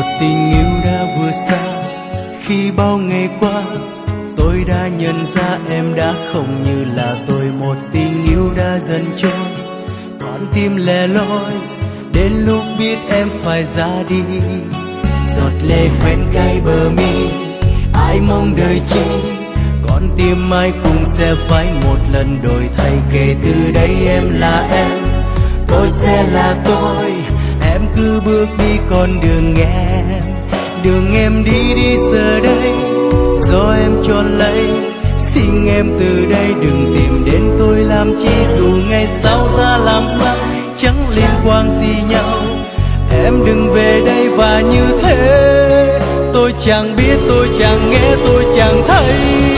tình yêu đã vừa xa, khi bao ngày qua tôi đã nhận ra em đã không như là tôi. Một tình yêu đã dần trôi, con tim lẻ loi, đến lúc biết em phải ra đi. Giọt lệ quen cay bờ mi, ai mong đời chi, con tim ai cũng sẽ phải một lần đổi thay. Kể từ đây em là em, tôi sẽ là tôi, em cứ bước đi con đường em. Đường em đi đi giờ đây, do em chọn lấy. Xin em từ đây đừng tìm đến tôi làm chi, dù ngày sau ra làm sao chẳng liên quan gì nhau. Em đừng về đây và như thế, tôi chẳng biết, tôi chẳng nghe, tôi chẳng thấy.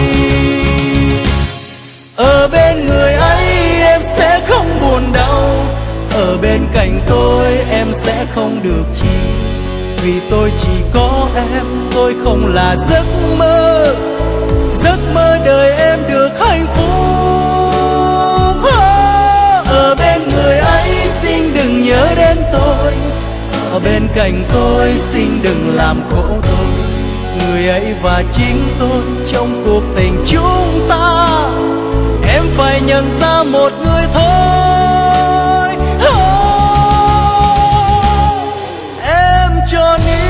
Ở bên người ấy em sẽ không buồn đau, ở bên cạnh tôi em sẽ không được chi. Vì tôi chỉ có em, tôi không là giấc mơ, giấc mơ đời em được hạnh phúc. Ở bên người ấy xin đừng nhớ đến tôi, ở bên cạnh tôi xin đừng làm khổ tôi. Người ấy và chính tôi trong cuộc tình chúng ta, em phải nhận ra một người thôi. Em cho đi.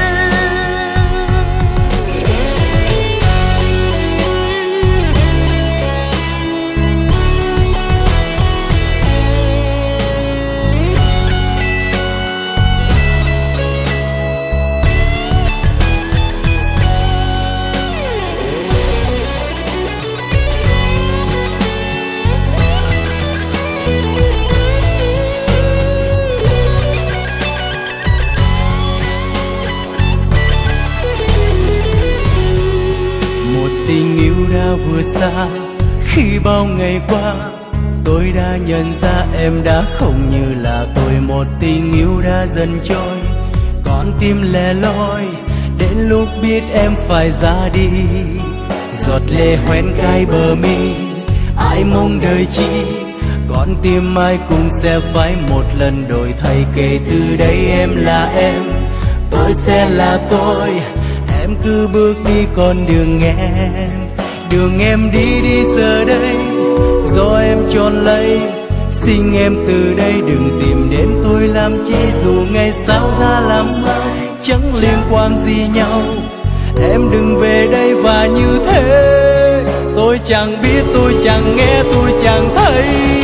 Tình yêu đã vừa xa, khi bao ngày qua tôi đã nhận ra em đã không như là tôi. Một tình yêu đã dần trôi, con tim lẻ loi, đến lúc biết em phải ra đi. Giọt lệ hoen cay bờ mi, ai mong đời chi, con tim ai cũng sẽ phải một lần đổi thay. Kể từ đây em là em, tôi sẽ là tôi, em cứ bước đi con đường em. Đường em đi đi giờ đây, do em chọn lấy. Xin em từ đây đừng tìm đến tôi làm chi, dù ngày sau ra làm sao chẳng liên quan gì nhau. Em đừng về đây và như thế, tôi chẳng biết, tôi chẳng nghe, tôi chẳng thấy.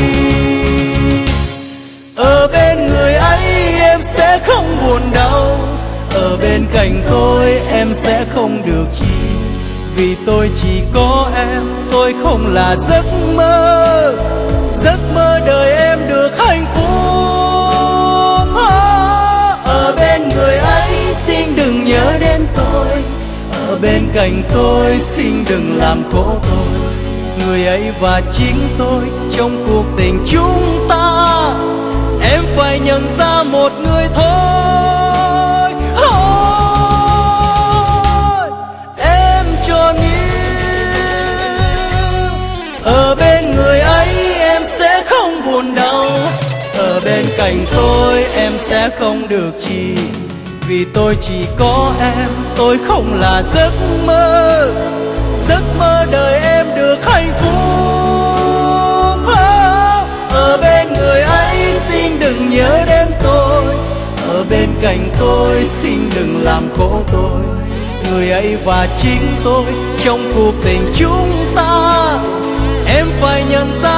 Ở bên người ấy em sẽ không buồn đau, ở bên cạnh tôi em sẽ không được chi. Vì tôi chỉ có em, tôi không là giấc mơ, giấc mơ đời em được hạnh phúc. Ở bên người ấy xin đừng nhớ đến tôi, ở bên cạnh tôi xin đừng làm khổ tôi. Người ấy và chính tôi trong cuộc tình chúng ta, em phải nhận ra một người thôi. Em cho nghĩ ở bên người ấy em sẽ không buồn đau, ở bên cạnh tôi em sẽ không được chi. Vì tôi chỉ có em, tôi không là giấc mơ, giấc mơ đời em được hạnh phúc. Ở bên người ấy xin đừng nhớ đến tôi, ở bên cạnh tôi xin đừng làm khổ tôi. Người ấy và chính tôi trong cuộc tình chúng ta, em phải nhận ra